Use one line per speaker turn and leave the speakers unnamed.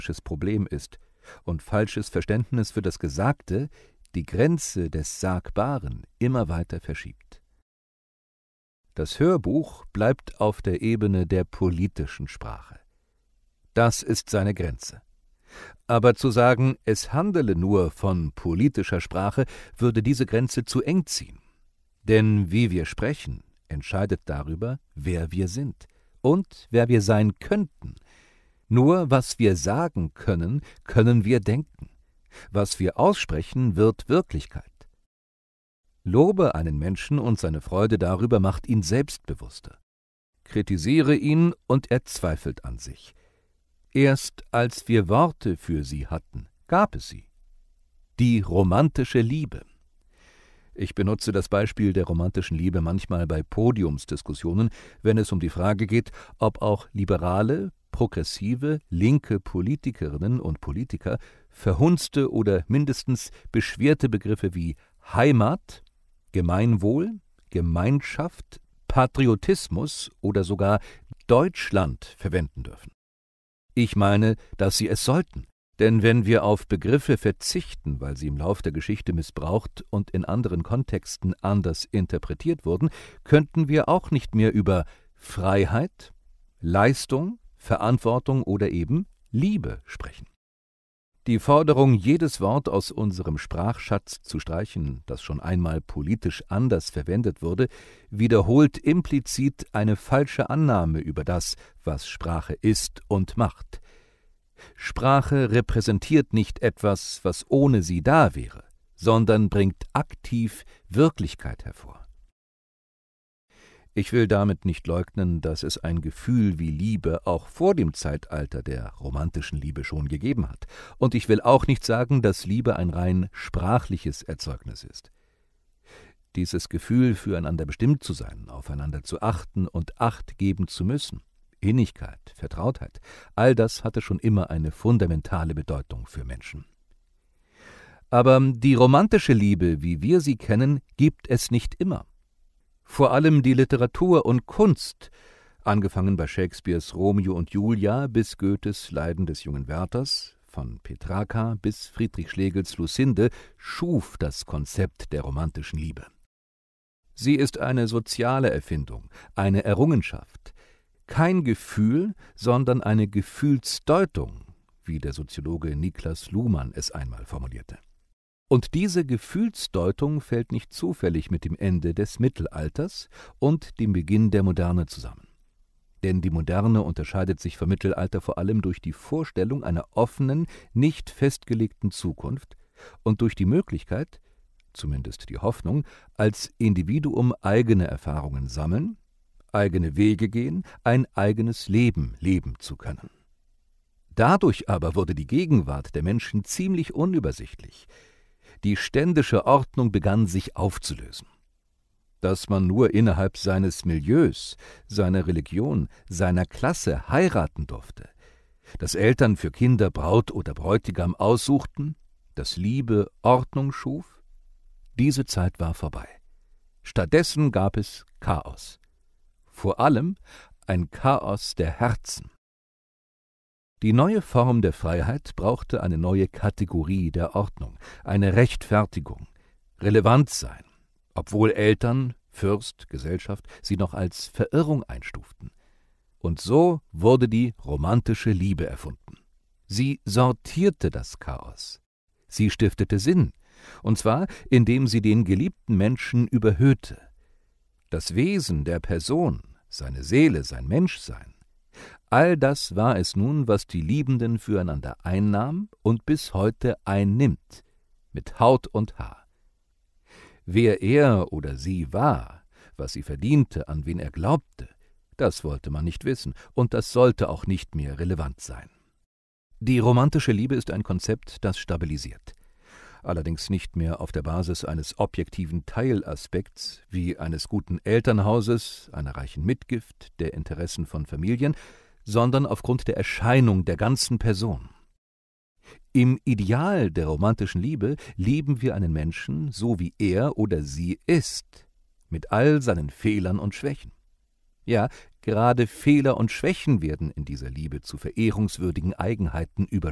Problem ist und falsches Verständnis für das Gesagte die Grenze des Sagbaren immer weiter verschiebt. Das Hörbuch bleibt auf der Ebene der politischen Sprache. Das ist seine Grenze. Aber zu sagen, es handele nur von politischer Sprache, würde diese Grenze zu eng ziehen. Denn wie wir sprechen, entscheidet darüber, wer wir sind und wer wir sein könnten. Nur was wir sagen können, können wir denken. Was wir aussprechen, wird Wirklichkeit. Lobe einen Menschen und seine Freude darüber macht ihn selbstbewusster. Kritisiere ihn und er zweifelt an sich. Erst als wir Worte für sie hatten, gab es sie. Die romantische Liebe. Ich benutze das Beispiel der romantischen Liebe manchmal bei Podiumsdiskussionen, wenn es um die Frage geht, ob auch liberale, progressive, linke Politikerinnen und Politiker verhunzte oder mindestens beschwerte Begriffe wie Heimat, Gemeinwohl, Gemeinschaft, Patriotismus oder sogar Deutschland verwenden dürfen. Ich meine, dass sie es sollten. Denn wenn wir auf Begriffe verzichten, weil sie im Lauf der Geschichte missbraucht und in anderen Kontexten anders interpretiert wurden, könnten wir auch nicht mehr über Freiheit, Leistung, Verantwortung oder eben Liebe sprechen. Die Forderung, jedes Wort aus unserem Sprachschatz zu streichen, das schon einmal politisch anders verwendet wurde, wiederholt implizit eine falsche Annahme über das, was Sprache ist und macht. Sprache repräsentiert nicht etwas, was ohne sie da wäre, sondern bringt aktiv Wirklichkeit hervor. Ich will damit nicht leugnen, dass es ein Gefühl wie Liebe auch vor dem Zeitalter der romantischen Liebe schon gegeben hat. Und ich will auch nicht sagen, dass Liebe ein rein sprachliches Erzeugnis ist. Dieses Gefühl, füreinander bestimmt zu sein, aufeinander zu achten und Acht geben zu müssen, Innigkeit, Vertrautheit, all das hatte schon immer eine fundamentale Bedeutung für Menschen. Aber die romantische Liebe, wie wir sie kennen, gibt es nicht immer. Vor allem die Literatur und Kunst, angefangen bei Shakespeares Romeo und Julia bis Goethes Leiden des jungen Werthers, von Petrarca bis Friedrich Schlegels Lucinde, schuf das Konzept der romantischen Liebe. Sie ist eine soziale Erfindung, eine Errungenschaft, kein Gefühl, sondern eine Gefühlsdeutung, wie der Soziologe Niklas Luhmann es einmal formulierte. Und diese Gefühlsdeutung fällt nicht zufällig mit dem Ende des Mittelalters und dem Beginn der Moderne zusammen. Denn die Moderne unterscheidet sich vom Mittelalter vor allem durch die Vorstellung einer offenen, nicht festgelegten Zukunft und durch die Möglichkeit, zumindest die Hoffnung, als Individuum eigene Erfahrungen sammeln, eigene Wege gehen, ein eigenes Leben leben zu können. Dadurch aber wurde die Gegenwart der Menschen ziemlich unübersichtlich. Die ständische Ordnung begann sich aufzulösen. Dass man nur innerhalb seines Milieus, seiner Religion, seiner Klasse heiraten durfte, dass Eltern für Kinder Braut oder Bräutigam aussuchten, dass Liebe Ordnung schuf, diese Zeit war vorbei. Stattdessen gab es Chaos. Vor allem ein Chaos der Herzen. Die neue Form der Freiheit brauchte eine neue Kategorie der Ordnung, eine Rechtfertigung, relevant sein, obwohl Eltern, Fürst, Gesellschaft sie noch als Verirrung einstuften. Und so wurde die romantische Liebe erfunden. Sie sortierte das Chaos. Sie stiftete Sinn, und zwar indem sie den geliebten Menschen überhöhte. Das Wesen der Person, seine Seele, sein Menschsein, all das war es nun, was die Liebenden füreinander einnahm und bis heute einnimmt, mit Haut und Haar. Wer er oder sie war, was sie verdiente, an wen er glaubte, das wollte man nicht wissen, und das sollte auch nicht mehr relevant sein. Die romantische Liebe ist ein Konzept, das stabilisiert. Allerdings nicht mehr auf der Basis eines objektiven Teilaspekts wie eines guten Elternhauses, einer reichen Mitgift, der Interessen von Familien, sondern aufgrund der Erscheinung der ganzen Person. Im Ideal der romantischen Liebe lieben wir einen Menschen, so wie er oder sie ist, mit all seinen Fehlern und Schwächen. Ja, gerade Fehler und Schwächen werden in dieser Liebe zu verehrungswürdigen Eigenheiten